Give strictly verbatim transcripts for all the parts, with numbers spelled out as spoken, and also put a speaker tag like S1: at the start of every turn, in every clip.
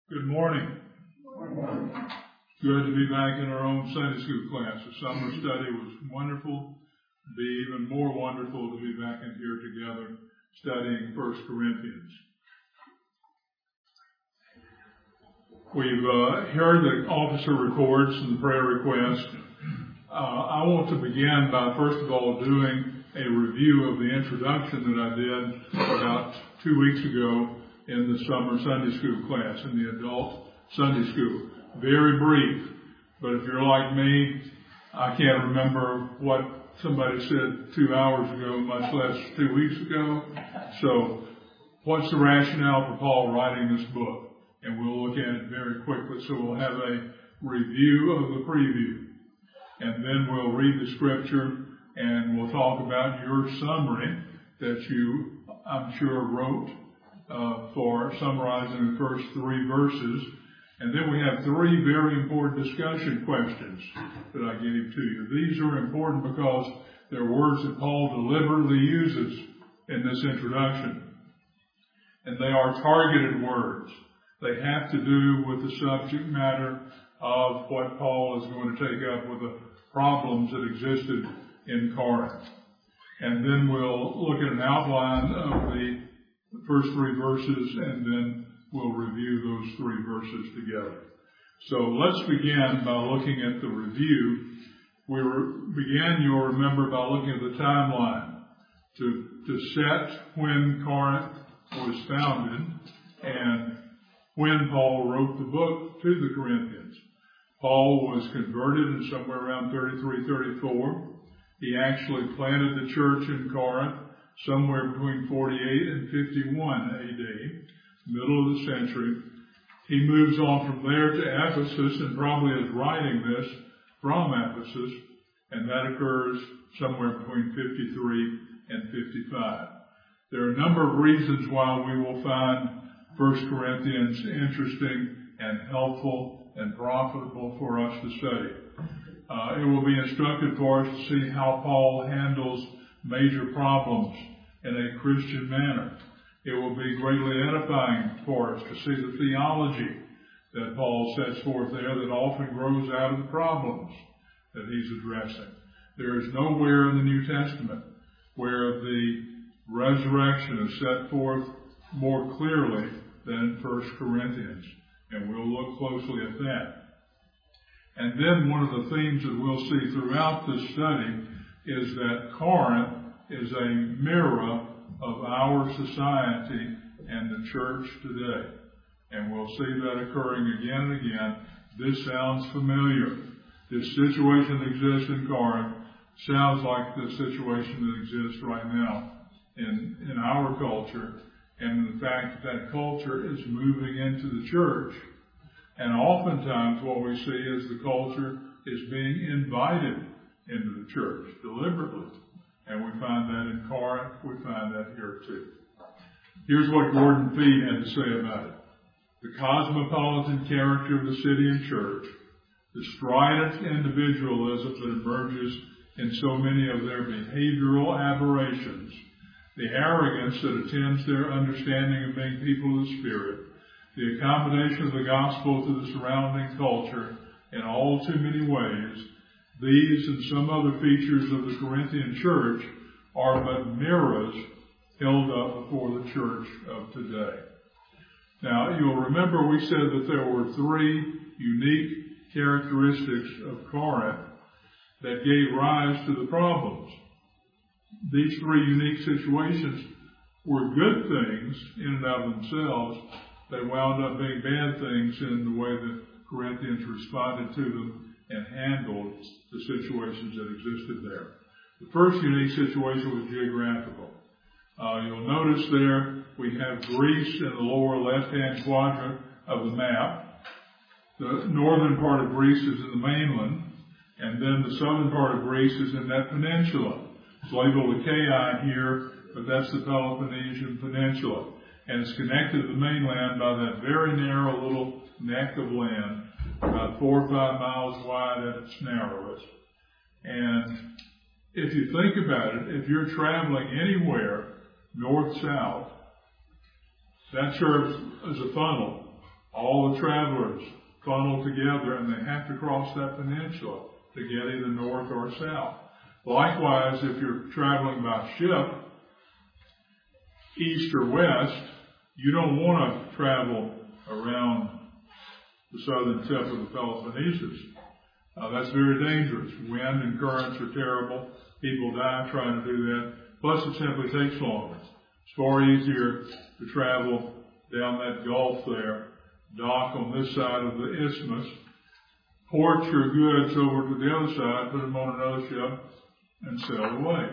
S1: Good morning. Good morning. Good to be back in our own Sunday school class. The summer study was wonderful. It'd be even more wonderful to be back in here together studying First Corinthians. We've uh, heard the officer reports and the prayer requests. Uh, I want to begin by first of all doing a review of the introduction that I did about two weeks ago in the summer Sunday school class, in the adult Sunday school. Very brief, but if you're like me, I can't remember what somebody said two hours ago, much less two weeks ago. So what's the rationale for Paul writing this book? And we'll look at it very quickly. So we'll have a review of the preview. And then we'll read the scripture and we'll talk about your summary that you, I'm sure, wrote uh, for summarizing the first three verses. And then we have three very important discussion questions that I gave to you. These are important because they're words that Paul deliberately uses in this introduction. And they are targeted words. They have to do with the subject matter of what Paul is going to take up with the problems that existed in Corinth. And then we'll look at an outline of the first three verses, and then we'll review those three verses together. So let's begin by looking at the review. We were, began, you'll remember, by looking at the timeline to, to set when Corinth was founded and when Paul wrote the book to the Corinthians. Paul was converted in somewhere around thirty-three, thirty-four. He actually planted the church in Corinth somewhere between forty-eight and fifty-one A D, middle of the century. He moves on from there to Ephesus and probably is writing this from Ephesus, and that occurs somewhere between fifty-three and fifty-five. There are a number of reasons why we will find First Corinthians interesting and helpful and profitable for us to study. Uh, it will be instructive for us to see how Paul handles major problems in a Christian manner. It will be greatly edifying for us to see the theology that Paul sets forth there that often grows out of the problems that he's addressing. There is nowhere in the New Testament where the resurrection is set forth more clearly than in First Corinthians, and we'll look closely at that. And then one of the themes that we'll see throughout this study is that Corinth is a mirror of our society and the church today. And we'll see that occurring again and again. This sounds familiar. This situation that exists in Corinth sounds like the situation that exists right now in, in our culture. And the fact that that culture is moving into the church. And oftentimes what we see is the culture is being invited into the church deliberately. And we find that in Corinth. We find that here too. Here's what Gordon Fee had to say about it. The cosmopolitan character of the city and church, the strident individualism that emerges in so many of their behavioral aberrations, the arrogance that attends their understanding of being people of the Spirit, the accommodation of the gospel to the surrounding culture in all too many ways, these and some other features of the Corinthian church are but mirrors held up before the church of today. Now, you'll remember we said that there were three unique characteristics of Corinth that gave rise to the problems. These three unique situations were good things in and of themselves. They wound up being bad things in the way the Corinthians responded to them and handled the situations that existed there. The first unique situation was geographical. Uh, you'll notice there we have Greece in the lower left-hand quadrant of the map. The northern part of Greece is in the mainland, and then the southern part of Greece is in that peninsula. It's labeled Achaia here, but that's the Peloponnesian Peninsula. And it's connected to the mainland by that very narrow little neck of land, about four or five miles wide at its narrowest. And if you think about it, if you're traveling anywhere north-south, that serves as a funnel. All the travelers funnel together, and they have to cross that peninsula to get either north or south. Likewise, if you're traveling by ship, east or west, you don't want to travel around the southern tip of the Peloponnesus. Uh, that's very dangerous. Wind and currents are terrible. People die trying to do that. Plus, it simply takes longer. It's far easier to travel down that gulf there, dock on this side of the isthmus, port your goods over to the other side, put them on another ship, and sail away.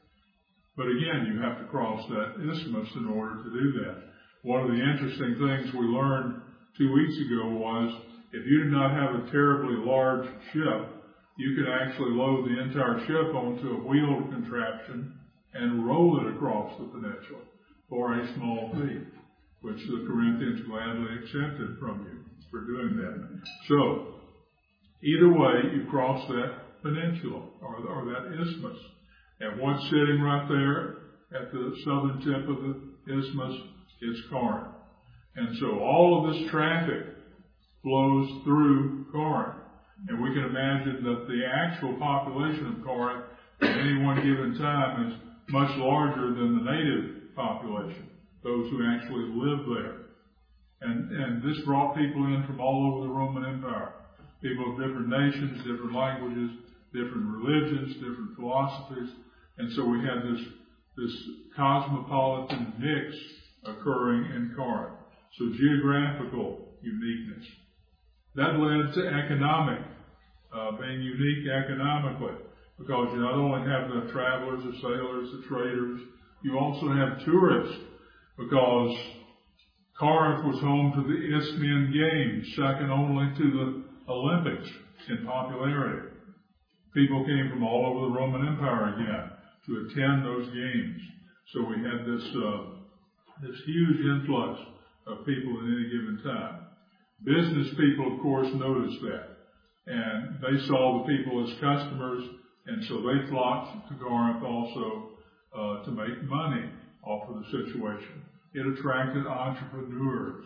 S1: But again, you have to cross that isthmus in order to do that. One of the interesting things we learned two weeks ago was if you did not have a terribly large ship, you could actually load the entire ship onto a wheeled contraption and roll it across the peninsula for a small fee, which the Corinthians gladly accepted from you for doing that. So, either way, you cross that peninsula or, or that isthmus. And what's sitting right there at the southern tip of the isthmus is Corinth. And so all of this traffic flows through Corinth. And we can imagine that the actual population of Corinth at any one given time is much larger than the native population, those who actually live there. And, and this brought people in from all over the Roman Empire. People of different nations, different languages, different religions, different philosophies. And so we had this, this cosmopolitan mix occurring in Corinth. So geographical uniqueness. That led to economic, uh, being unique economically, because you not only have the travelers, the sailors, the traders, you also have tourists, because Corinth was home to the Isthmian Games, second only to the Olympics in popularity. People came from all over the Roman Empire again to attend those games. So we had this, uh, this huge influx of people at any given time. Business people, of course, noticed that, and they saw the people as customers, and so they flocked to Corinth also uh, to make money off of the situation. It attracted entrepreneurs,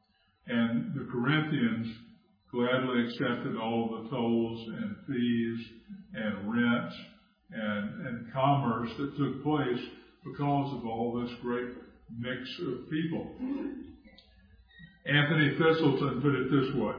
S1: and the Corinthians gladly accepted all of the tolls and fees and rents and, and commerce that took place because of all this great mix of people. Anthony Thistleton put it this way: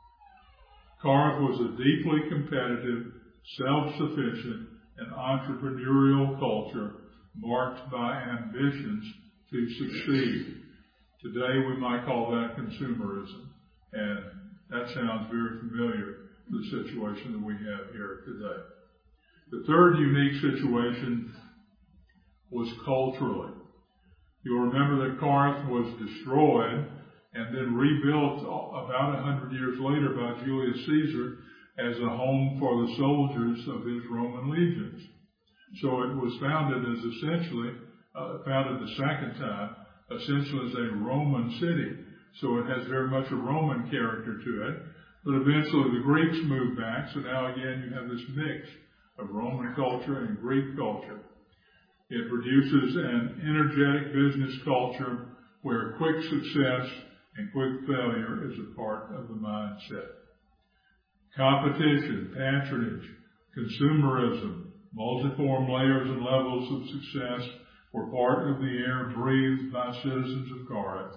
S1: Corinth was a deeply competitive, self-sufficient, and entrepreneurial culture marked by ambitions to succeed. Today we might call that consumerism, and that sounds very familiar to the situation that we have here today. The third unique situation was culturally. You'll remember that Corinth was destroyed and then rebuilt about a hundred years later by Julius Caesar as a home for the soldiers of his Roman legions. So it was founded as essentially, uh, founded the second time, essentially as a Roman city. So it has very much a Roman character to it. But eventually the Greeks moved back, so now again you have this mix of Roman culture and Greek culture. It produces an energetic business culture where quick success and quick failure is a part of the mindset. Competition, patronage, consumerism, multiform layers and levels of success were part of the air breathed by citizens of Corinth.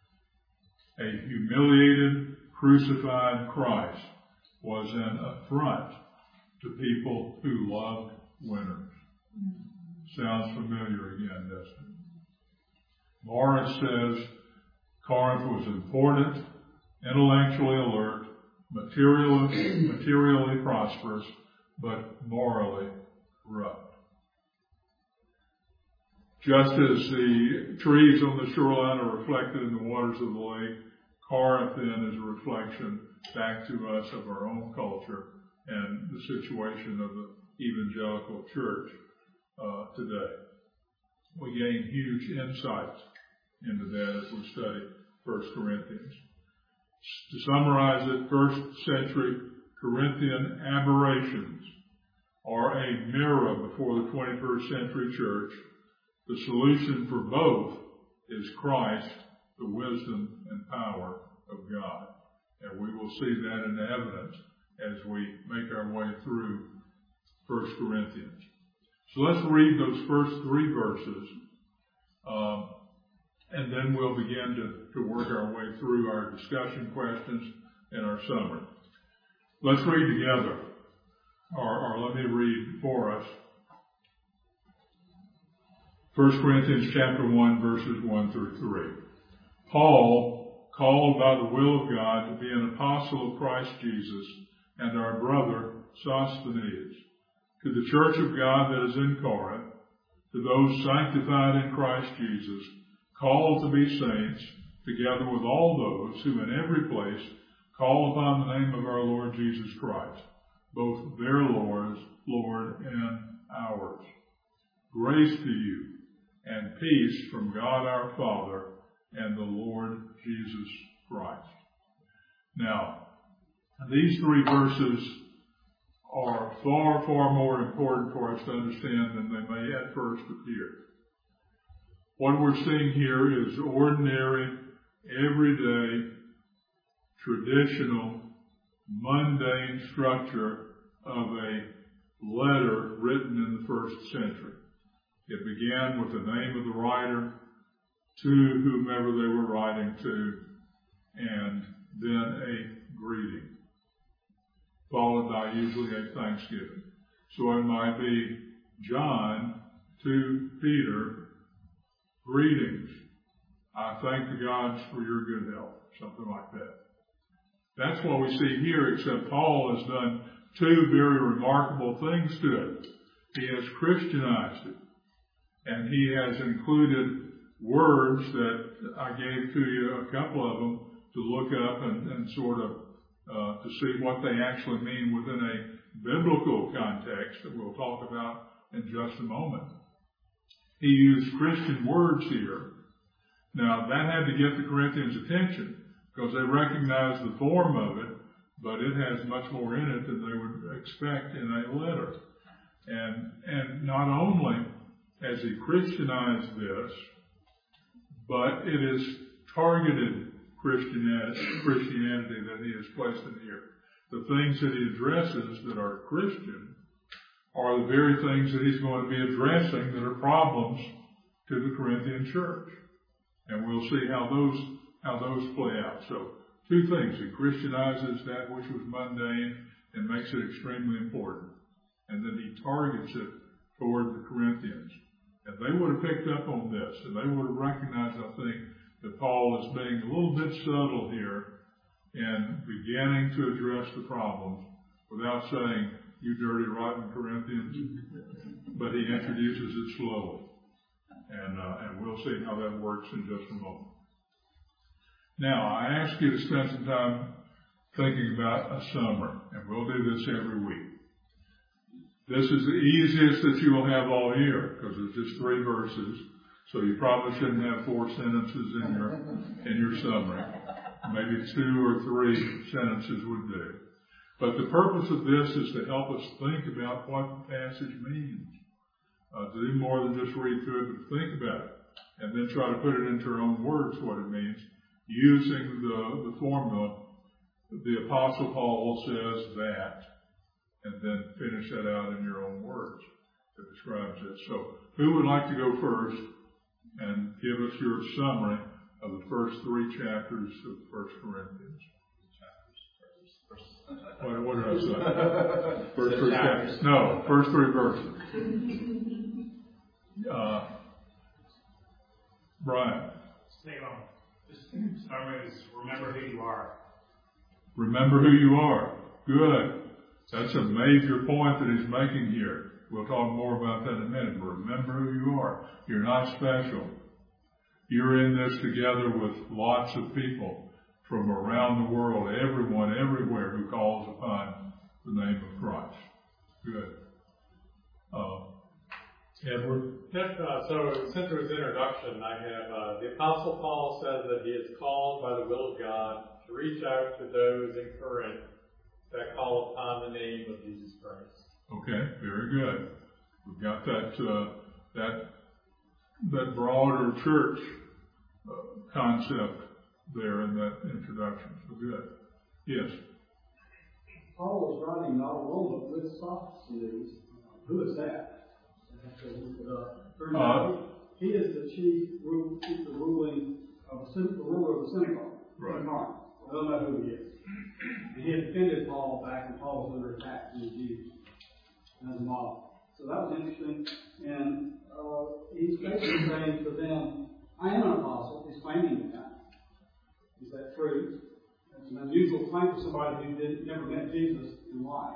S1: A humiliated, crucified Christ was an affront to people who loved winners. Sounds familiar again, doesn't it? Morris says Corinth was important, intellectually alert, materially, materially prosperous, but morally corrupt. Just as the trees on the shoreline are reflected in the waters of the lake, Corinth then is a reflection back to us of our own culture and the situation of the evangelical church uh, today. We gain huge insights into that as we study First Corinthians. To summarize it, first century Corinthian aberrations are a mirror before the twenty-first century church. The solution for both is Christ, the wisdom and power of God. And we will see that in evidence as we make our way through First Corinthians. So let's read those first three verses, um, and then we'll begin to, to work our way through our discussion questions and our summary. Let's read together, or, or let me read for us. First Corinthians chapter one, verses one through three. Paul, called by the will of God to be an apostle of Christ Jesus, and our brother Sosthenes, to the church of God that is in Corinth, to those sanctified in Christ Jesus, called to be saints, together with all those who in every place call upon the name of our Lord Jesus Christ, both their Lord's Lord and ours. Grace to you and peace from God our Father and the Lord Jesus Christ. Now, these three verses are far, far more important for us to understand than they may at first appear. What we're seeing here is ordinary, everyday, traditional, mundane structure of a letter written in the first century. It began with the name of the writer, to whomever they were writing to, and then a greeting, followed by usually a thanksgiving. So it might be John to Peter, greetings. I thank the gods for your good health, something like that. That's what we see here, except Paul has done two very remarkable things to it. He has Christianized it, and he has included words that I gave to you, a couple of them, to look up and, and sort of uh, to see what they actually mean within a biblical context that we'll talk about in just a moment. He used Christian words here. Now, that had to get the Corinthians' attention because they recognized the form of it, but it has much more in it than they would expect in a letter. And, and not only has he Christianized this, but it is targeted Christianity, Christianity that he has placed in here. The things that he addresses that are Christian are the very things that he's going to be addressing that are problems to the Corinthian church. And we'll see how those how those play out. So, two things. He Christianizes that which was mundane and makes it extremely important. And then he targets it toward the Corinthians. And they would have picked up on this, and they would have recognized, I think, that Paul is being a little bit subtle here in beginning to address the problems without saying, you dirty, rotten Corinthians, but he introduces it slowly. And, uh, and we'll see how that works in just a moment. Now, I ask you to spend some time thinking about a summary, and we'll do this every week. This is the easiest that you will have all year because it's just three verses, so you probably shouldn't have four sentences in your in your summary. Maybe two or three sentences would do. But the purpose of this is to help us think about what the passage means. Uh, to do more than just read through it, but think about it, and then try to put it into our own words what it means, using the, the formula. The Apostle Paul says that, and then finish that out in your own words that describes it. So, who would like to go first and give us your summary of the first three chapters of First Corinthians? What, what did I say? First three chapters. No, first three verses. Uh, Brian.
S2: Stay on. Just start with remember who you are.
S1: Remember who you are. Good. That's a major point that he's making here. We'll talk more about that in a minute. But remember who you are. You're not special. You're in this together with lots of people from around the world, everyone, everywhere who calls upon the name of Christ. Good. Uh, Edward?
S3: Yes, uh, so since there was introduction, I have uh, the Apostle Paul says that he is called by the will of God to reach out to those in Corinth that call upon the name of Jesus Christ.
S1: Okay, very good. We've got that uh, that that broader church uh, concept there in that introduction. So good. Yes.
S4: Paul was writing not alone, but with Sosthenes. Who is that? I have to look it up. Turns out he is the chief, ru- the ruling of the, the ruler of the synagogue.
S1: Right.
S4: In Corinth. I don't know who he is. And he had defended Paul back when Paul was under attack from the Jews as a mob. So that was interesting. And uh, he's basically saying to them, I am an apostle. He's claiming that. Is that true? It's an unusual claim for somebody who did, never met Jesus in life.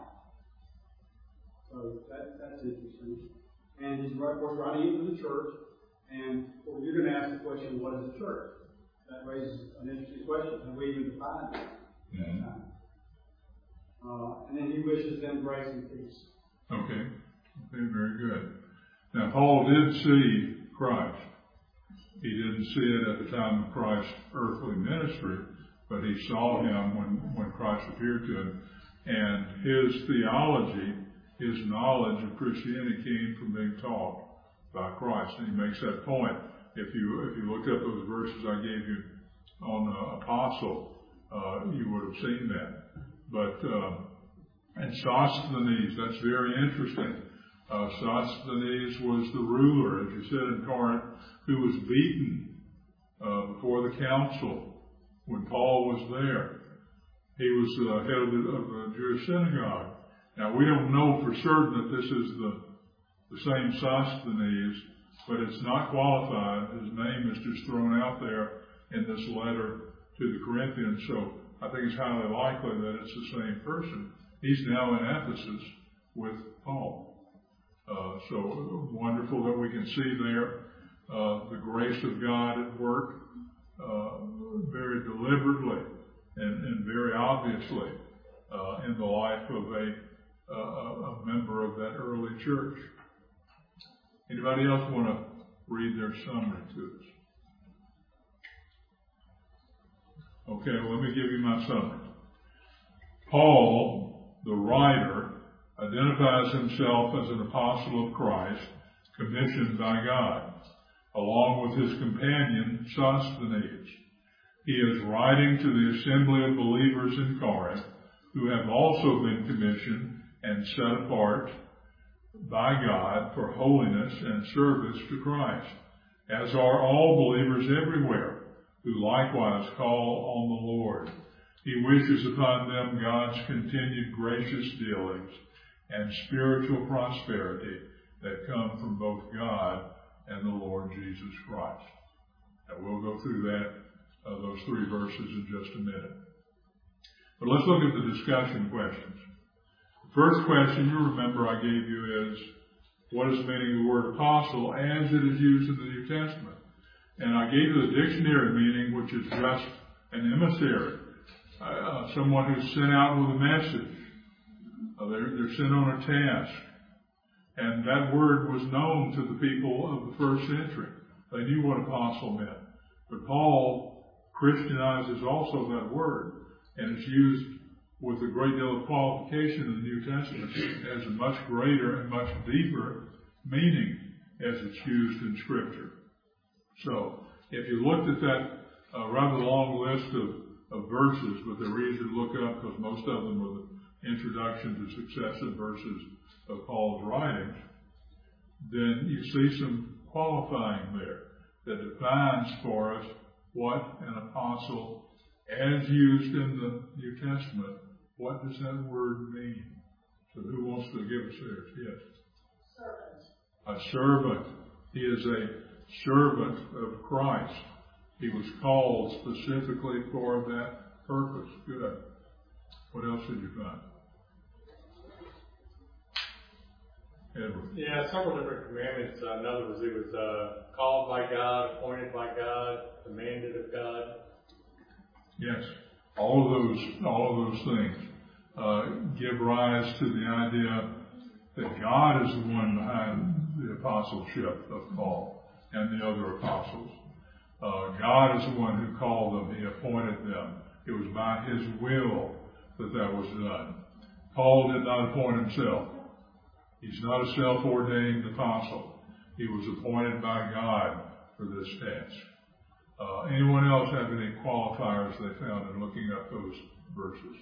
S4: So that, that's interesting. And he's, of course, writing it to the church. And well, you're going to ask the question, what is the church? That raises an interesting question. Have we even defined that?
S1: Mm-hmm.
S4: Uh, and then he wishes them grace and peace.
S1: Okay. Okay, very good. Now, Paul did see Christ. He didn't see it at the time of Christ's earthly ministry, but he saw him when, when Christ appeared to him. And his theology, his knowledge of Christianity came from being taught by Christ. And he makes that point. If you if you looked up those verses I gave you on the apostle, uh, you would have seen that. But uh, and Sosthenes, that's very interesting. Uh, Sosthenes was the ruler, as you said in Corinth, who was beaten uh, before the council when Paul was there. He was the head of the, of the Jewish synagogue. Now, we don't know for certain that this is the, the same Sosthenes, but it's not qualified. His name is just thrown out there in this letter to the Corinthians, so I think it's highly likely that it's the same person. He's now in Ephesus with Paul. Uh, so wonderful that we can see there uh, the grace of God at work uh, very deliberately and, and very obviously uh, in the life of a, uh, a member of that early church. Anybody else want to read their summary to us? Okay, well, let me give you my summary. Paul, the writer, identifies himself as an apostle of Christ, commissioned by God, along with his companion Sosthenes. He is writing to the assembly of believers in Corinth, who have also been commissioned and set apart by God for holiness and service to Christ, as are all believers everywhere, who likewise call on the Lord. He wishes upon them God's continued gracious dealings and spiritual prosperity that come from both God and the Lord Jesus Christ. And we'll go through that, uh, those three verses in just a minute. But let's look at the discussion questions. The first question you remember I gave you is, what is the meaning of the word apostle as it is used in the New Testament? And I gave you the dictionary meaning, which is just an emissary, uh, someone who's sent out with a message. Uh, they're, they're sent on a task. And that word was known to the people of the first century. They knew what apostle meant. But Paul Christianizes also that word, and it's used with a great deal of qualification in the New Testament. It has a much greater and much deeper meaning as it's used in Scripture. So, if you looked at that uh, rather long list of, of verses, but they're easy to look up because most of them are the introduction to successive verses of Paul's writings, then you see some qualifying there that defines for us what an apostle, as used in the New Testament, what does that word mean? So who wants to give us theirs? Yes. Servant. A servant. He is a servant of Christ. He was called specifically for that purpose. Good. What else did you find? Edward.
S3: Yeah, several different commandments. Uh, in other words, it was uh, called by God, appointed by God, commanded of God.
S1: Yes, all of those, all of those things uh, give rise to the idea that God is the one behind the apostleship of Paul and the other apostles. Uh, God is the one who called them. He appointed them. It was by His will that that was done. Paul did not appoint himself. He's not a self-ordained apostle. He was appointed by God for this task. Uh, anyone else have any qualifiers they found in looking up those verses?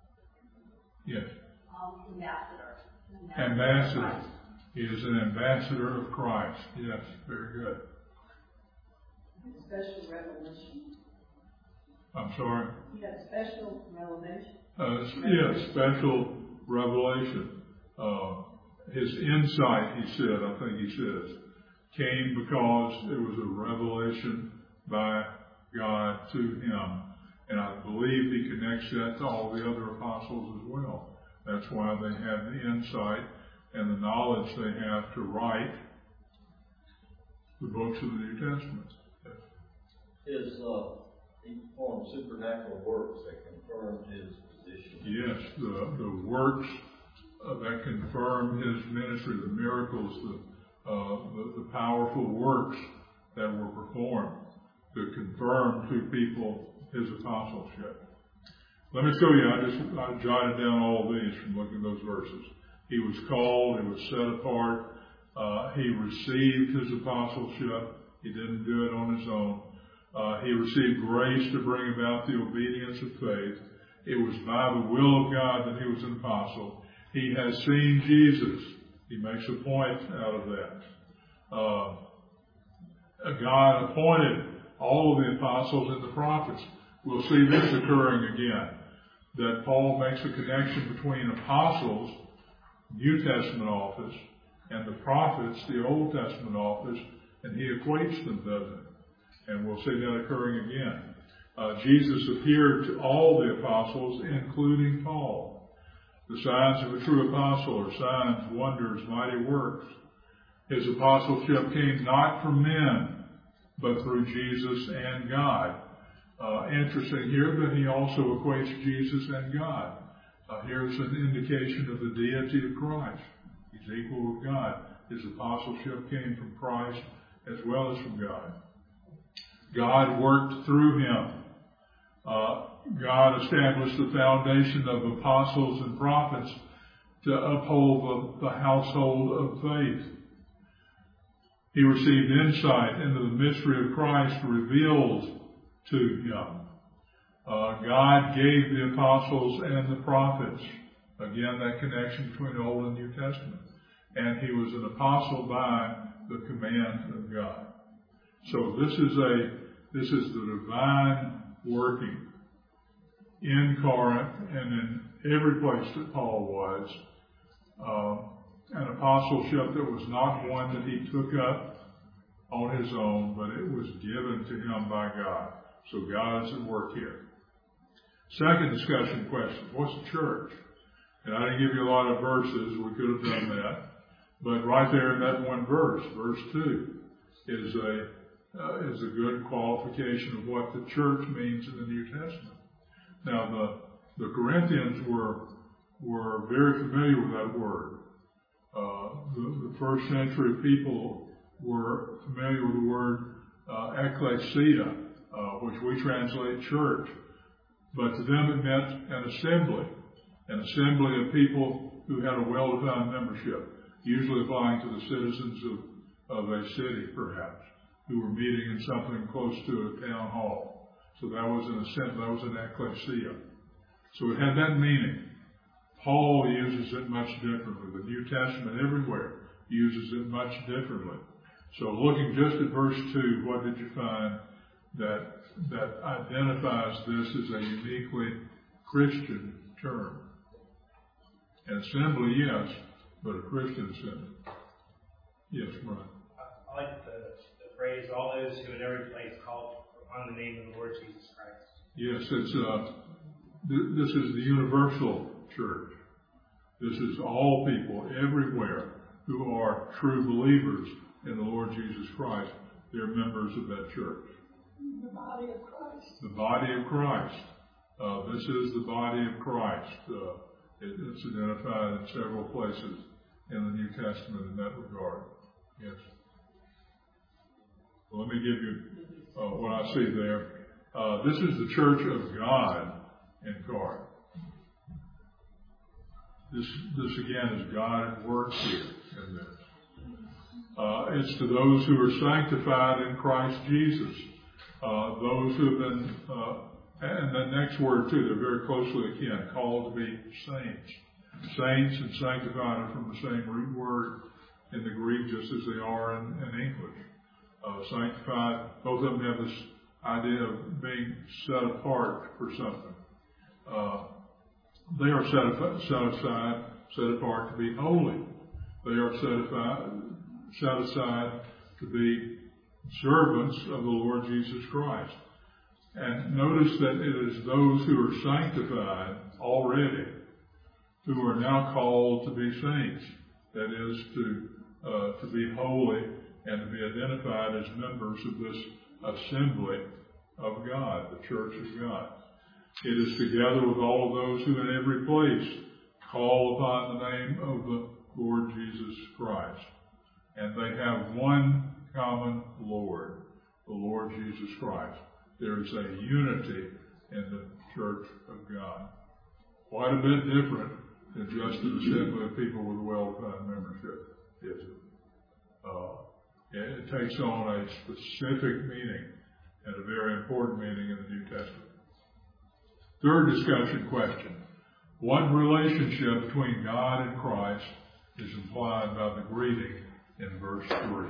S1: Yes.
S5: Um, ambassador.
S1: Ambassador. He is an ambassador of Christ. Yes, very good.
S5: Special revelation.
S1: I'm sorry?
S5: He had special revelation.
S1: Uh, yes, special revelation. Uh, his insight, he said, I think he says, came because it was a revelation by God to him. And I believe he connects that to all the other apostles as well. That's why they have the insight and the knowledge they have to write the books of the New Testament.
S6: His, uh, he performed supernatural works that confirmed his position.
S1: Yes, the, the works uh, that confirm his ministry, the miracles, the, uh, the, the powerful works that were performed to confirm to people his apostleship. Let me show you, I just I jotted down all these from looking at those verses. He was called, he was set apart, uh, he received his apostleship, he didn't do it on his own. Uh, he received grace to bring about the obedience of faith. It was by the will of God that he was an apostle. He has seen Jesus. He makes a point out of that. Uh, God appointed all of the apostles and the prophets. We'll see this occurring again, that Paul makes a connection between apostles, New Testament office, and the prophets, the Old Testament office, and he equates them, doesn't he? And we'll see that occurring again. Uh, Jesus appeared to all the apostles, including Paul. The signs of a true apostle are signs, wonders, mighty works. His apostleship came not from men, but through Jesus and God. Uh, interesting here that he also equates Jesus and God. Uh, here's an indication of the deity of Christ. He's equal with God. His apostleship came from Christ as well as from God. God worked through him. Uh, God established the foundation of apostles and prophets to uphold the, the household of faith. He received insight into the mystery of Christ revealed to him. Uh, God gave the apostles and the prophets, again, that connection between the Old and New Testament. And he was an apostle by the command of God. So this is a this is the divine working in Corinth and in every place that Paul was. Uh, an apostleship that was not one that he took up on his own, but it was given to him by God. So God is at work here. Second discussion question, what's the church? And I didn't give you a lot of verses, we could have done that. But right there in that one verse, verse two, is a uh, is a good qualification of what the church means in the New Testament. Now the the Corinthians were were very familiar with that word. Uh, the, the first century people were familiar with the word uh, ecclesia, uh, which we translate church. But to them it meant an assembly, an assembly of people who had a well-defined membership, usually applying to the citizens of, of a city, perhaps, who were meeting in something close to a town hall. So that was an assembly, that was an ecclesia. So it had that meaning. Paul uses it much differently. The New Testament everywhere uses it much differently. So looking just at verse two, what did you find that that identifies this as a uniquely Christian term? An assembly, yes, but a Christian assembly. Yes, Brian.
S2: I like the, the phrase, all those who in every place call upon the name of the Lord Jesus Christ.
S1: Yes, it's uh, th- this is the universal church. This is all people everywhere who are true believers in the Lord Jesus Christ. They're members of that church.
S5: The body of Christ.
S1: The body of Christ. Uh, this is the body of Christ. Uh, it, it's identified in several places in the New Testament in that regard. Yes. Well, let me give you uh, what I see there. Uh, this is the church of God in Corinth. This, this again is God at work here in this. Uh, it's to those who are sanctified in Christ Jesus. Uh, those who have been, uh, and the next word too, they're very closely akin, called to be saints. Saints and sanctified are from the same root word in the Greek, just as they are in, in English. Uh, sanctified, both of them have this idea of being set apart for something. Uh, they are set, set aside, set apart to be holy. They are set, aside, set aside to be servants of the Lord Jesus Christ. And notice that it is those who are sanctified already who are now called to be saints. That is, to uh, to be holy and to be identified as members of this assembly of God, the church of God. It is together with all of those who in every place call upon the name of the Lord Jesus Christ. And they have one common Lord, the Lord Jesus Christ. There is a unity in the church of God. Quite a bit different than just an assembly of people with a well-defined membership, is it? Uh, it, it takes on a specific meaning and a very important meaning in the New Testament. Third discussion question. What relationship between God and Christ is implied by the greeting in verse three?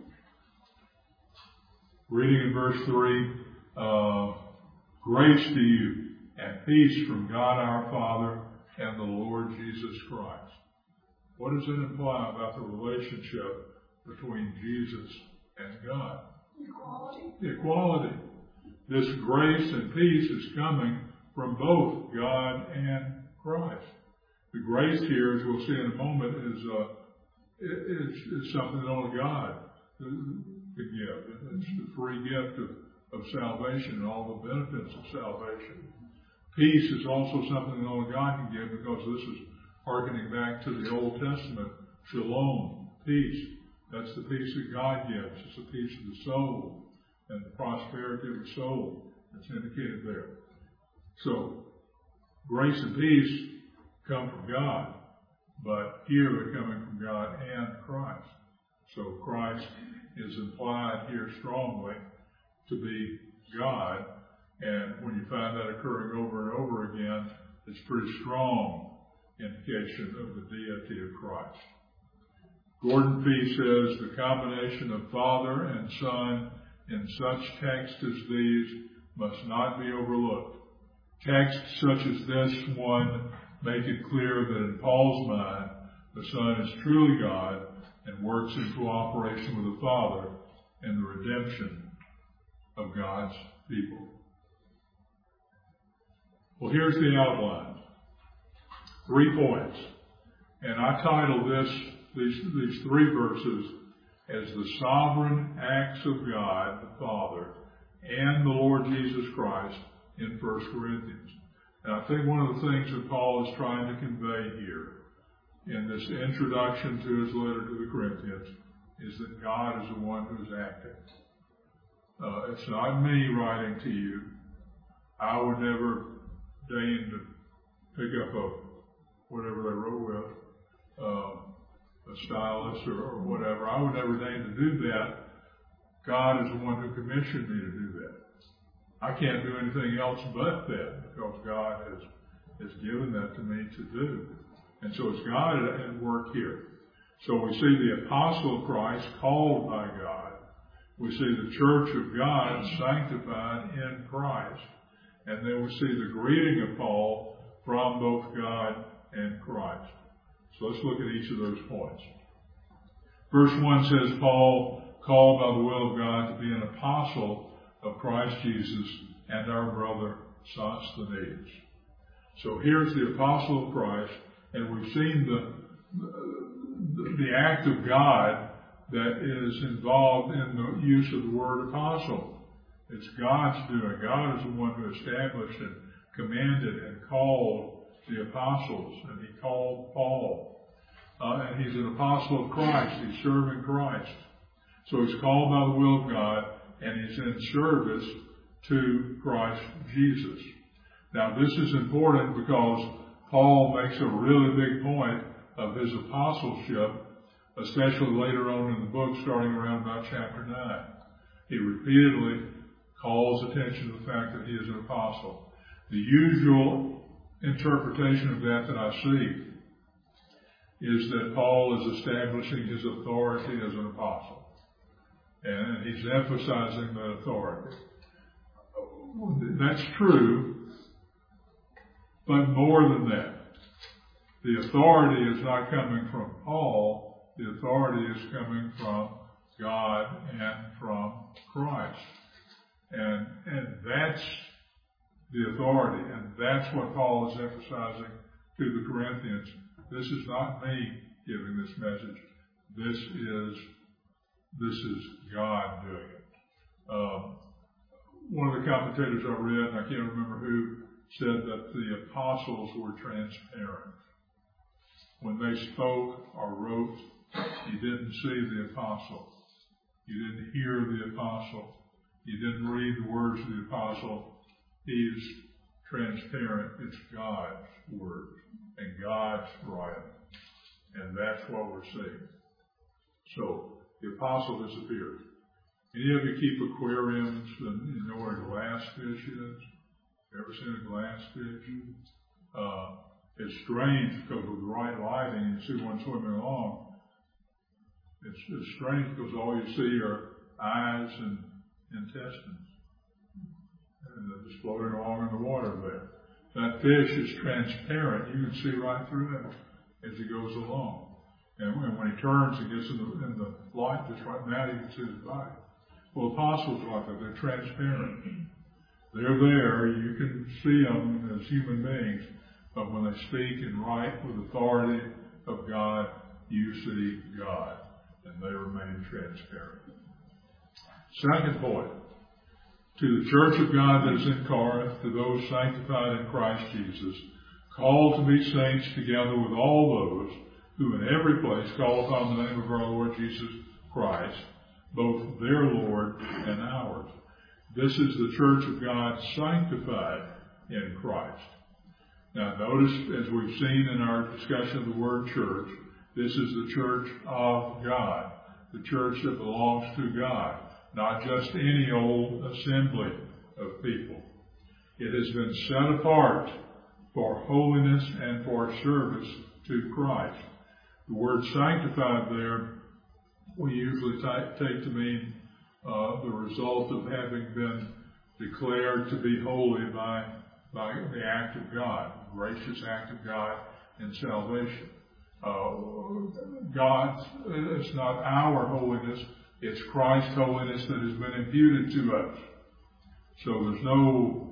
S1: Reading in verse three, uh, grace to you and peace from God our Father and the Lord Jesus Christ. What does it imply about the relationship between Jesus and God?
S5: Equality.
S1: Equality. This grace and peace is coming from both God and Christ. The grace here, as we'll see in a moment, is uh, is, is something that only God can give. It's the free gift of, of salvation and all the benefits of salvation. Peace is also something that only God can give, because this is hearkening back to the Old Testament. Shalom, peace. That's the peace that God gives. It's the peace of the soul and the prosperity of the soul that's indicated there. So, grace and peace come from God, but here they're coming from God and Christ. So Christ is implied here strongly to be God, and when you find that occurring over and over again, it's pretty strong indication of the deity of Christ. Gordon Fee says the combination of Father and Son in such texts as these must not be overlooked. Texts such as this one make it clear that in Paul's mind, the Son is truly God and works in cooperation with the Father in the redemption of God's people. Well, here's the outline. Three points. And I title this, these, these three verses as the sovereign acts of God, the Father, and the Lord Jesus Christ in First Corinthians. And I think one of the things that Paul is trying to convey here in this introduction to his letter to the Corinthians is that God is the one who's acting. Uh, it's not me writing to you. I would never deign to pick up a, whatever they wrote with, uh, a stylus or, or whatever. I would never deign to do that. God is the one who commissioned me to do that. I can't do anything else but that, because God has, has given that to me to do. And so it's God at work here. So we see the apostle of Christ called by God. We see the church of God sanctified in Christ. And then we see the greeting of Paul from both God and Christ. So let's look at each of those points. Verse one says, Paul, called by the will of God to be an apostle of Christ Jesus and our brother Sosthenes. So here's the apostle of Christ, and we've seen the, the, the act of God that is involved in the use of the word apostle. It's God's doing. God is the one who established and commanded and called the apostles, and he called Paul. Uh, and he's an apostle of Christ. He's serving Christ. So he's called by the will of God, and he's in service to Christ Jesus. Now this is important because Paul makes a really big point of his apostleship, especially later on in the book, starting around about chapter nine. He repeatedly calls attention to the fact that he is an apostle. The usual interpretation of that that I see is that Paul is establishing his authority as an apostle. And he's emphasizing that authority. That's true, but more than that. The authority is not coming from Paul. The authority is coming from God and from Christ. And, and that's the authority, and that's what Paul is emphasizing to the Corinthians. This is not me giving this message. This is, this is God doing it. Um, one of the commentators I read, and I can't remember who, said that the apostles were transparent. When they spoke or wrote, you didn't see the apostle. You didn't hear the apostle. You didn't read the words of the apostle. He's transparent. It's God's word and God's writing. And that's what we're seeing. So, the apostle disappeared. Any of you keep aquariums and you know where a glassfish is? You ever seen a glassfish? Uh, it's strange because with the right lighting, you see one swimming along. It's, it's strange because all you see are eyes and intestines. And they're just floating along in the water there. That fish is transparent. You can see right through it as he goes along. And when, when he turns and gets in the, in the light just right now, you can see his body. Well, apostles are like that. They're transparent. They're there. You can see them as human beings. But when they speak and write with authority of God, you see God. And they remain transparent. Second point. To the church of God that is in Corinth, to those sanctified in Christ Jesus, called to be saints together with all those who in every place call upon the name of our Lord Jesus Christ, both their Lord and ours. This is the church of God sanctified in Christ. Now notice, as we've seen in our discussion of the word church, this is the church of God, the church that belongs to God, not just any old assembly of people. It has been set apart for holiness and for service to Christ. The word sanctified there, we usually t- take to mean uh, the result of having been declared to be holy by, by the act of God, gracious act of God in salvation. Uh, God's, it's not our holiness, it's Christ's holiness that has been imputed to us. So there's no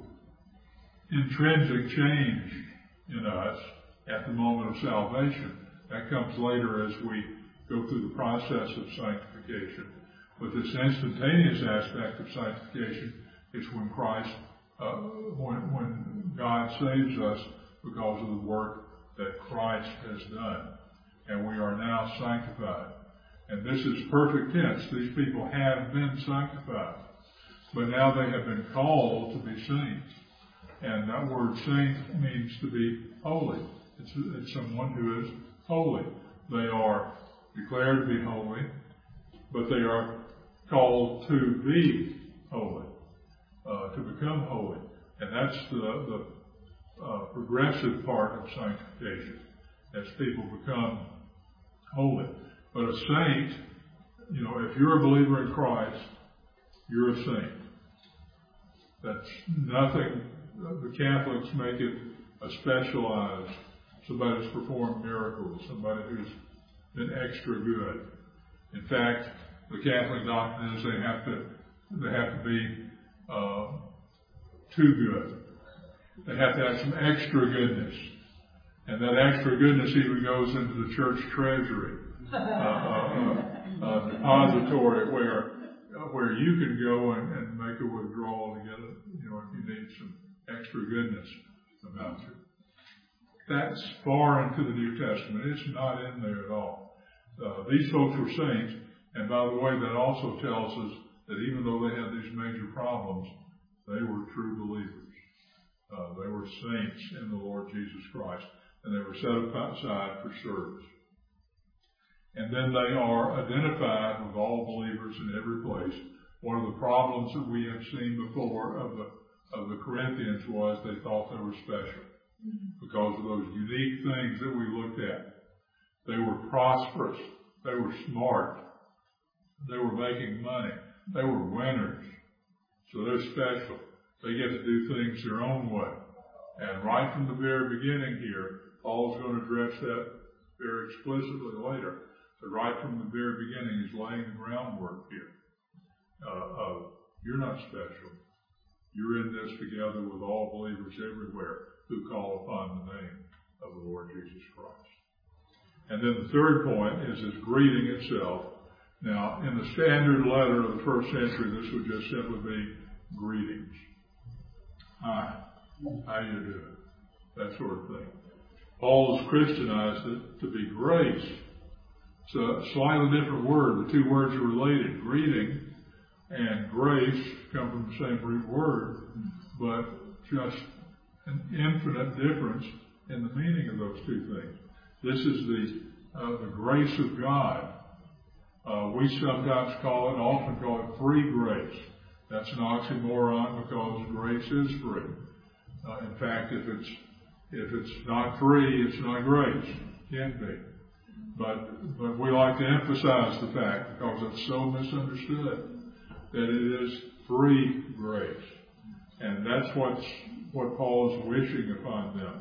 S1: intrinsic change in us at the moment of salvation. That comes later as we go through the process of sanctification. But this instantaneous aspect of sanctification is when Christ, uh, when, when God saves us because of the work that Christ has done. And we are now sanctified. And this is perfect tense. These people have been sanctified. But now they have been called to be saints. And that word saint means to be holy. It's, it's someone who is holy. They are declared to be holy, but they are called to be holy, uh, to become holy. And that's the, the uh, progressive part of sanctification, as people become holy. But a saint, you know, if you're a believer in Christ, you're a saint. That's nothing, the Catholics make it a specialized, somebody who's performed miracles, somebody who's been extra good. In fact, the Catholic doctrine is they have to, they have to be uh, too good. They have to have some extra goodness. And that extra goodness even goes into the church treasury. Uh, uh, uh, depository where uh, where you can go and, and make a withdrawal to get it, you know, if you need some extra goodness about you. That's far into the New Testament. It's not in there at all. Uh, these folks were saints, and by the way, that also tells us that even though they had these major problems, they were true believers. Uh, they were saints in the Lord Jesus Christ, and they were set aside for service. And then they are identified with all believers in every place, One of the problems that we have seen before of the of the Corinthians was they thought they were special because of those unique things that we looked at. They were prosperous. They were smart. They were making money. They were winners. So they're special. They get to do things their own way. And right from the very beginning here, Paul's going to address that very explicitly later. But right from the very beginning, he's laying the groundwork here. Uh, of, you're not special. You're in this together with all believers everywhere who call upon the name of the Lord Jesus Christ. And then the third point is his greeting itself. Now, in the standard letter of the first century, this would just simply be greetings. Hi, how you doing? That sort of thing. Paul has Christianized it to be grace. It's a slightly different word. The two words are related. Greeting and grace come from the same root word, but just an infinite difference in the meaning of those two things. This is the uh, the grace of God. Uh, we sometimes call it, often call it free grace. That's an oxymoron because grace is free. Uh, in fact, if it's if it's not free, it's not grace. It can be. But but we like to emphasize the fact, because it's so misunderstood, that it is free grace. And that's what's, what Paul is wishing upon them.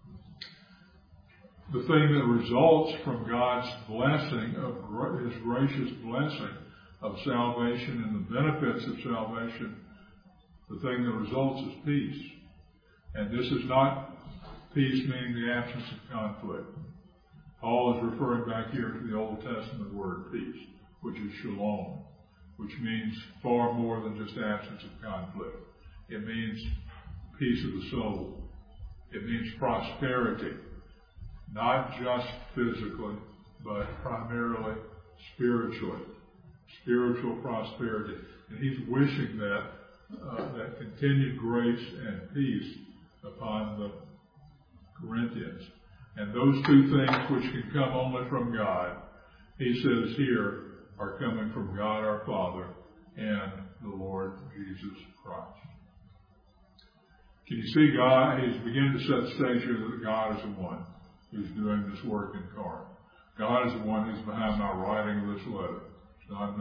S1: The thing that results from God's blessing, of gra- his gracious blessing of salvation and the benefits of salvation, the thing that results is peace. And this is not peace meaning the absence of conflict. Paul is referring back here to the Old Testament word peace, which is shalom, which means far more than just absence of conflict. It means peace of the soul. It means prosperity, not just physically, but primarily spiritually. Spiritual prosperity. And he's wishing that, uh, that continued grace and peace upon the Corinthians. And those two things which can come only from God, he says here, are coming from God our Father and the Lord Jesus Christ. Can you see God? He's beginning to set the stage here that God is the one who's doing this work in Corinth. God is the one who's behind my writing of this letter. It's not me.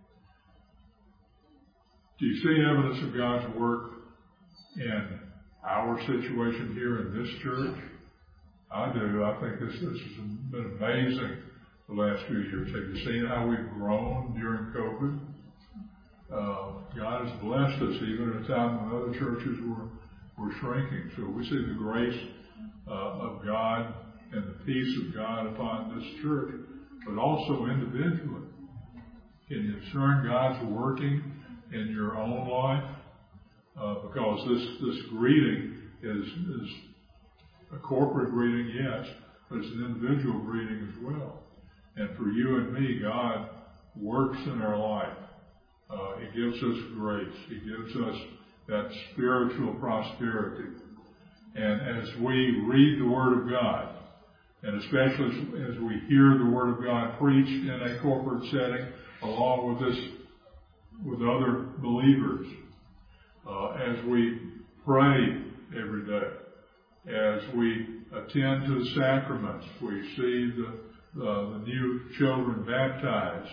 S1: Do you see evidence of God's work in our situation here in this church? I do. I think this, this has been amazing the last few years. Have you seen how we've grown during COVID? Uh, God has blessed us even at a time when other churches were, were shrinking. So we see the grace uh, of God and the peace of God upon this church, but also individually. Can you discern God's working in your own life? Uh, because this, this greeting is, is a corporate greeting, yes, but it's an individual greeting as well. And for you and me, God works in our life. Uh, he gives us grace. He gives us that spiritual prosperity. And as we read the Word of God, and especially as we hear the Word of God preached in a corporate setting, along with this, with other believers, uh, as we pray every day, as we attend to the sacraments, we see the Uh, the new children baptized.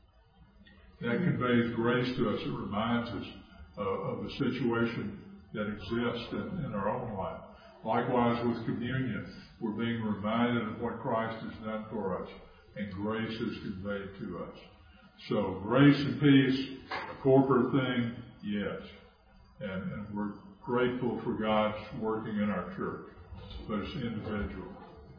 S1: That conveys grace to us. It reminds us uh, of the situation that exists in, in our own life. Likewise with communion, we're being reminded of what Christ has done for us, and grace is conveyed to us. So grace and peace, a corporate thing, yes. And, and we're grateful for God's working in our church, but it's individual.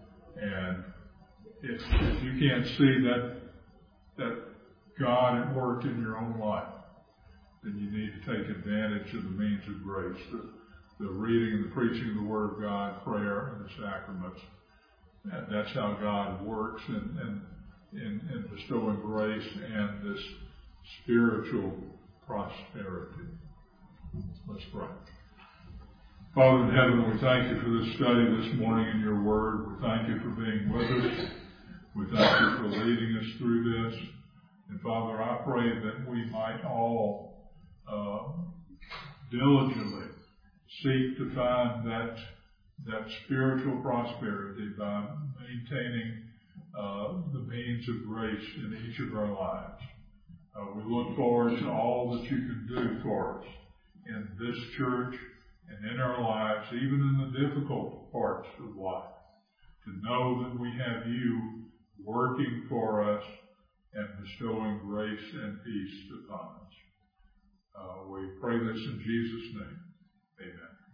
S1: And If, if you can't see that that God at work in your own life, then you need to take advantage of the means of grace, the, the reading and the preaching of the Word of God, prayer, and the sacraments. And that's how God works in, in, in, in bestowing grace and this spiritual prosperity. Let's pray. Father in heaven, we thank you for this study this morning in your Word. We thank you for being with us. We thank you for leading us through this. And Father, I pray that we might all uh, diligently seek to find that that spiritual prosperity by maintaining uh, the means of grace in each of our lives. Uh, we look forward to all that you can do for us in this church and in our lives, even in the difficult parts of life, to know that we have you working for us and bestowing grace and peace upon us. Uh, we pray this in Jesus' name. Amen.